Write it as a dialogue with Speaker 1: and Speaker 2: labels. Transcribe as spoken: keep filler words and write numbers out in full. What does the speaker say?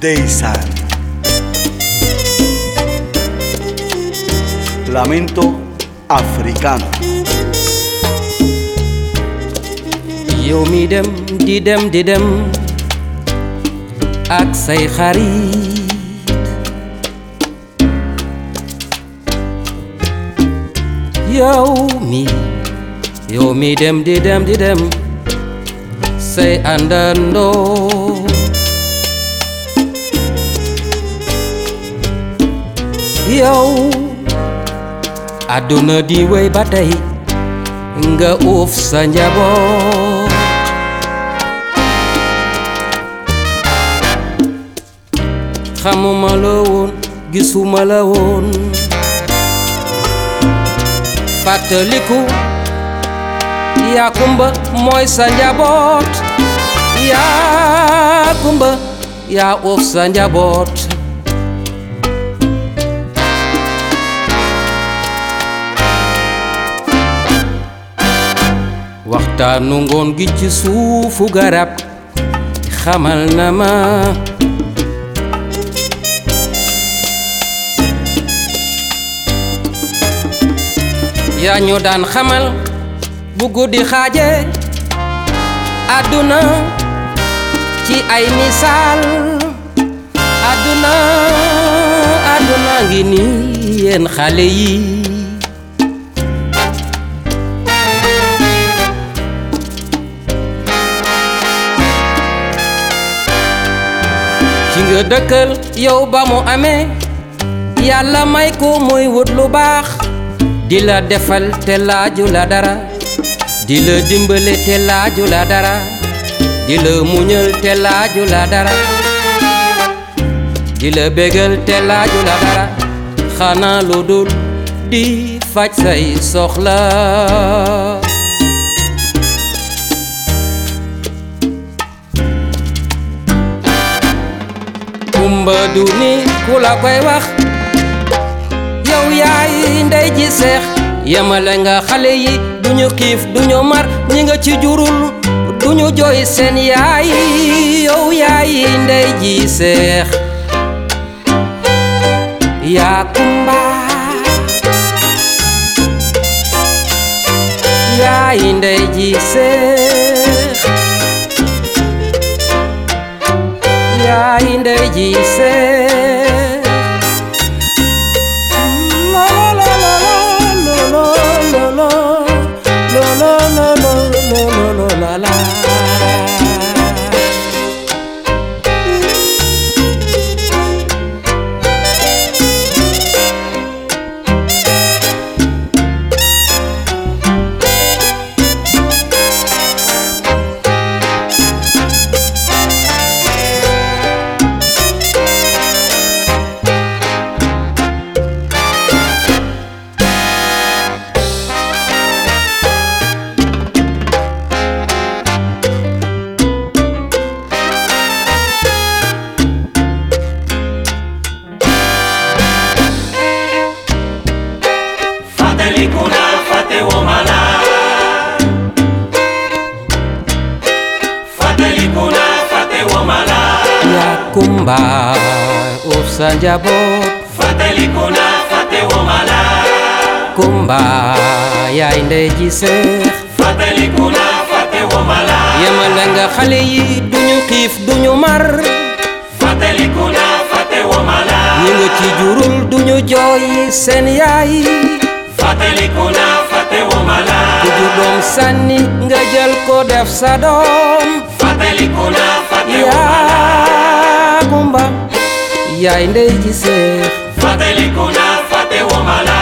Speaker 1: ndeysaan lamento africano.
Speaker 2: yow mi dem di dem di dem ak say xarit yow mi yow mi dem di dem di dem say àndandoo yow àdduna di wéy ba tey nga uuf sa njaboot xamuma la woon gisuma la woon fàttaliku yaa kumba mooy sa njaboot yaa kumba yaa uuf sa njaboot waxtaanu ngoon gi ci suufu garab xamal na ma yaa ñu daan xamal bu guddi xaaje àdduna ci ay misaal àdduna àdduna ngi ni yéen xale yi ci nga dëkkal yow ba mu amee yàlla may ko muy wut lu baax di la defal te laaju la dara di la dimbale te laaju la dara di la muñal te laaju la dara di la bégal te laaju la dara xanaa lu dul di faj say soxla kumba du ni ku la koy wax yow yaay ndey ji seex yemale nga xale yi duñu xiif duñu mar ñi nga ci jurul duñu jooy seen yaay yow yaay ndey ji seex yaa kumba yaay ndey ji seex yaay ndey ji seex la la
Speaker 3: Fatelikuna fate womala Fatelikuna fate womala
Speaker 2: ya kumba uuf sa njaboot
Speaker 3: Fatelikuna fate womala
Speaker 2: kumba yaay ndey ji seex
Speaker 3: Fatelikuna fate womala
Speaker 2: yemale nga xale yi duñu xiif duñu mar
Speaker 3: Fatelikuna fate womala
Speaker 2: ñi nga ci jurul duñu jooy seen yaay
Speaker 3: Fatelikuna fate womala
Speaker 2: ku jur doom sànni nga jël ko def sa doom
Speaker 3: Fatelikuna fate womala
Speaker 2: yaa kumba yaay ndey ji seex
Speaker 3: Fatelikuna fate womala